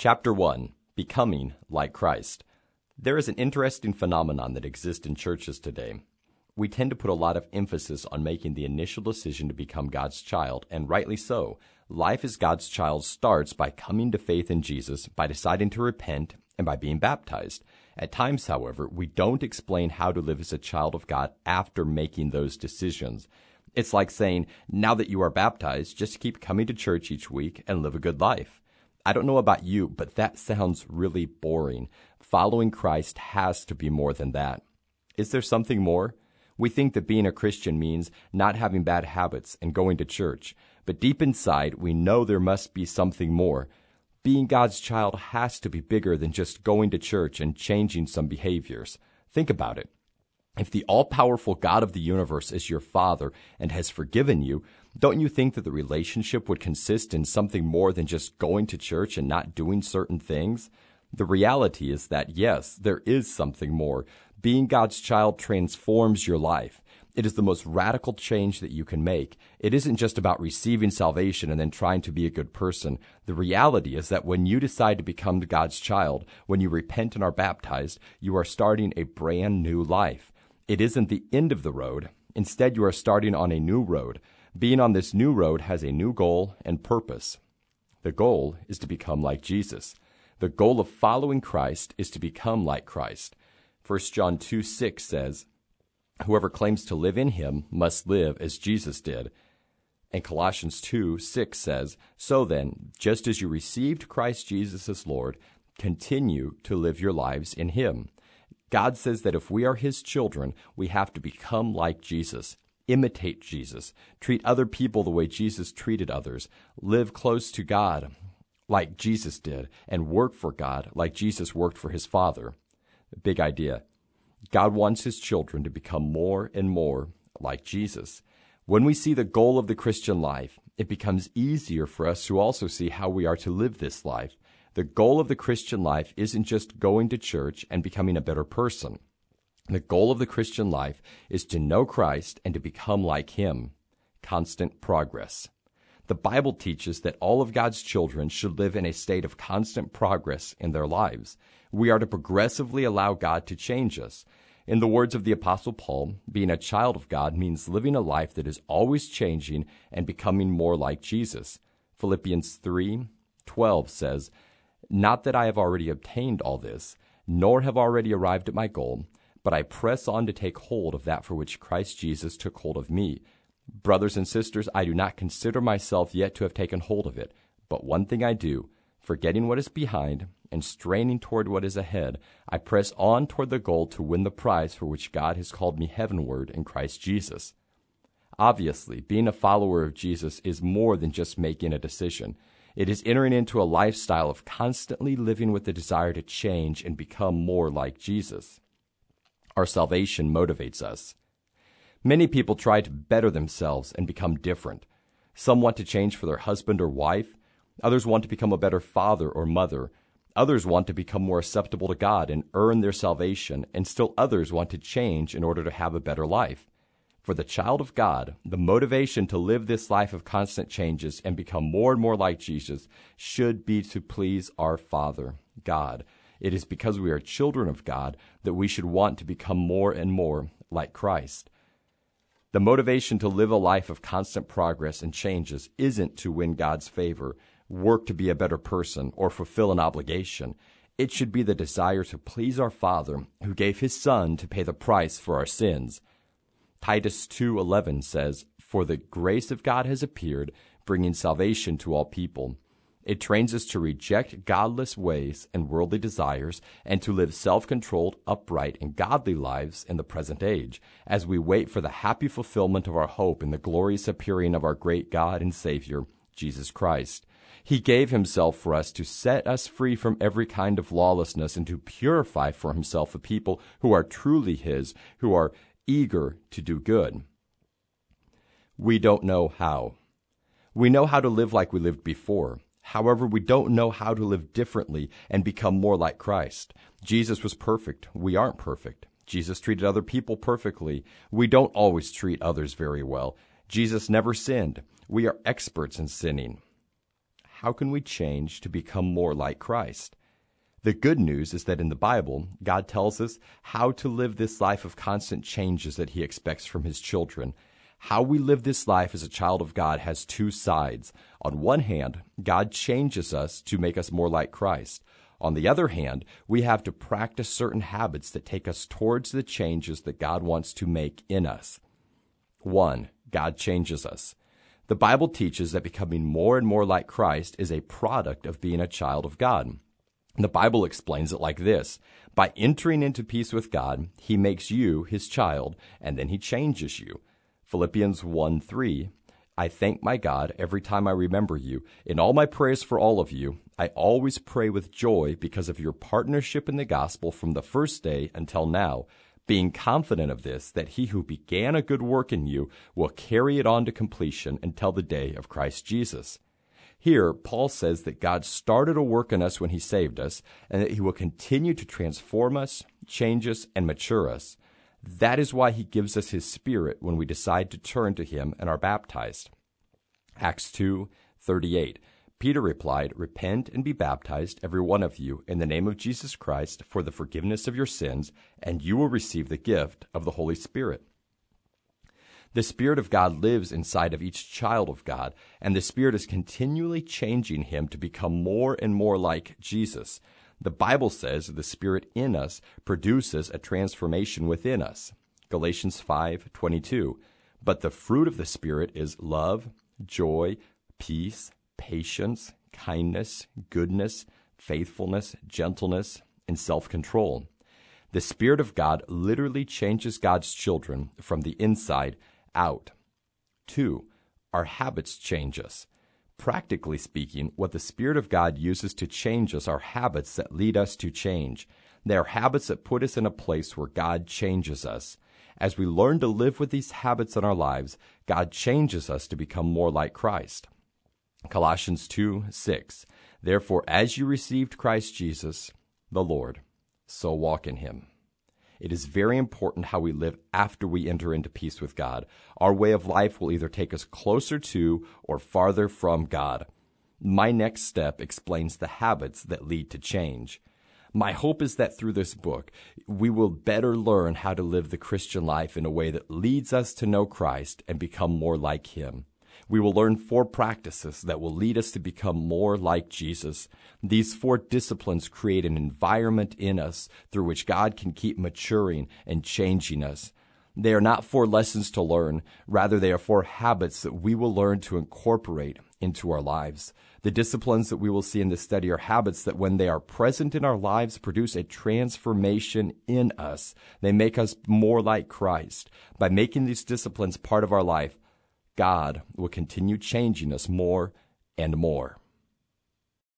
Chapter 1. Becoming like Christ. There is an interesting phenomenon that exists in churches today. We tend to put a lot of emphasis on making the initial decision to become God's child, and rightly so. Life as God's child starts by coming to faith in Jesus, by deciding to repent, and by being baptized. At times, however, we don't explain how to live as a child of God after making those decisions. It's like saying, now that you are baptized, just keep coming to church each week and live a good life. I don't know about you, but that sounds really boring. Following Christ has to be more than that. Is there something more? We think that being a Christian means not having bad habits and going to church, but deep inside, we know there must be something more. Being God's child has to be bigger than just going to church and changing some behaviors. Think about it. If the all-powerful God of the universe is your Father and has forgiven you, don't you think that the relationship would consist in something more than just going to church and not doing certain things? The reality is that, yes, there is something more. Being God's child transforms your life. It is the most radical change that you can make. It isn't just about receiving salvation and then trying to be a good person. The reality is that when you decide to become God's child, when you repent and are baptized, you are starting a brand new life. It isn't the end of the road. Instead, you are starting on a new road. Being on this new road has a new goal and purpose. The goal is to become like Jesus. The goal of following Christ is to become like Christ. 1 John 2:6 says, whoever claims to live in him must live as Jesus did. And Colossians 2:6 says, so then, just as you received Christ Jesus as Lord, continue to live your lives in him. God says that if we are his children, we have to become like Jesus, imitate Jesus, treat other people the way Jesus treated others, live close to God like Jesus did, and work for God like Jesus worked for his Father. Big idea. God wants his children to become more and more like Jesus. When we see the goal of the Christian life, it becomes easier for us to also see how we are to live this life. The goal of the Christian life isn't just going to church and becoming a better person. The goal of the Christian life is to know Christ and to become like him. Constant progress. The Bible teaches that all of God's children should live in a state of constant progress in their lives. We are to progressively allow God to change us. In the words of the Apostle Paul, being a child of God means living a life that is always changing and becoming more like Jesus. Philippians 3:12 says, not that I have already obtained all this, nor have already arrived at my goal, but I press on to take hold of that for which Christ Jesus took hold of me. Brothers and sisters, I do not consider myself yet to have taken hold of it, but one thing I do, forgetting what is behind and straining toward what is ahead, I press on toward the goal to win the prize for which God has called me heavenward in Christ Jesus. Obviously, being a follower of Jesus is more than just making a decision. It is entering into a lifestyle of constantly living with the desire to change and become more like Jesus. Our salvation motivates us. Many people try to better themselves and become different. Some want to change for their husband or wife. Others want to become a better father or mother. Others want to become more acceptable to God and earn their salvation, and still others want to change in order to have a better life. For the child of God, the motivation to live this life of constant changes and become more and more like Jesus should be to please our Father, God. It is because we are children of God that we should want to become more and more like Christ. The motivation to live a life of constant progress and changes isn't to win God's favor, work to be a better person, or fulfill an obligation. It should be the desire to please our Father, who gave his Son to pay the price for our sins. Titus 2:11 says, for the grace of God has appeared, bringing salvation to all people. It trains us to reject godless ways and worldly desires and to live self-controlled, upright, and godly lives in the present age, as we wait for the happy fulfillment of our hope in the glorious appearing of our great God and Savior, Jesus Christ. He gave himself for us to set us free from every kind of lawlessness and to purify for himself a people who are truly his, who are eager to do good. We don't know how. We know how to live like we lived before. However, we don't know how to live differently and become more like Christ. Jesus was perfect. We aren't perfect. Jesus treated other people perfectly. We don't always treat others very well. Jesus never sinned. We are experts in sinning. how can we change to become more like Christ? The good news is that in the Bible, God tells us how to live this life of constant changes that he expects from his children. How we live this life as a child of God has two sides. On one hand, God changes us to make us more like Christ. On the other hand, we have to practice certain habits that take us towards the changes that God wants to make in us. 1. God changes us. The Bible teaches that becoming more and more like Christ is a product of being a child of God. The Bible explains it like this: by entering into peace with God, he makes you his child, and then he changes you. Philippians 1:3, I thank my God every time I remember you. In all my prayers for all of you, I always pray with joy because of your partnership in the gospel from the first day until now, being confident of this, that he who began a good work in you will carry it on to completion until the day of Christ Jesus. Here, Paul says that God started a work in us when he saved us, and that he will continue to transform us, change us, and mature us. That is why he gives us his Spirit when we decide to turn to him and are baptized. Acts 2:38. Peter replied, repent and be baptized, every one of you, in the name of Jesus Christ, for the forgiveness of your sins, and you will receive the gift of the Holy Spirit. The Spirit of God lives inside of each child of God, and the Spirit is continually changing him to become more and more like Jesus. The Bible says the Spirit in us produces a transformation within us. Galatians 5:22. But the fruit of the Spirit is love, joy, peace, patience, kindness, goodness, faithfulness, gentleness, and self-control. The Spirit of God literally changes God's children from the inside out. 2. Our habits change us. Practically speaking, what the Spirit of God uses to change us are habits that lead us to change. They are habits that put us in a place where God changes us. As we learn to live with these habits in our lives, God changes us to become more like Christ. Colossians 2:6. Therefore, as you received Christ Jesus, the Lord, so walk in him. It is very important how we live after we enter into peace with God. Our way of life will either take us closer to or farther from God. My next step explains the habits that lead to change. My hope is that through this book, we will better learn how to live the Christian life in a way that leads us to know Christ and become more like him. We will learn 4 practices that will lead us to become more like Jesus. These 4 disciplines create an environment in us through which God can keep maturing and changing us. They are not 4 lessons to learn. Rather, they are 4 habits that we will learn to incorporate into our lives. The disciplines that we will see in this study are habits that, when they are present in our lives, produce a transformation in us. They make us more like Christ. By making these disciplines part of our life, God will continue changing us more and more.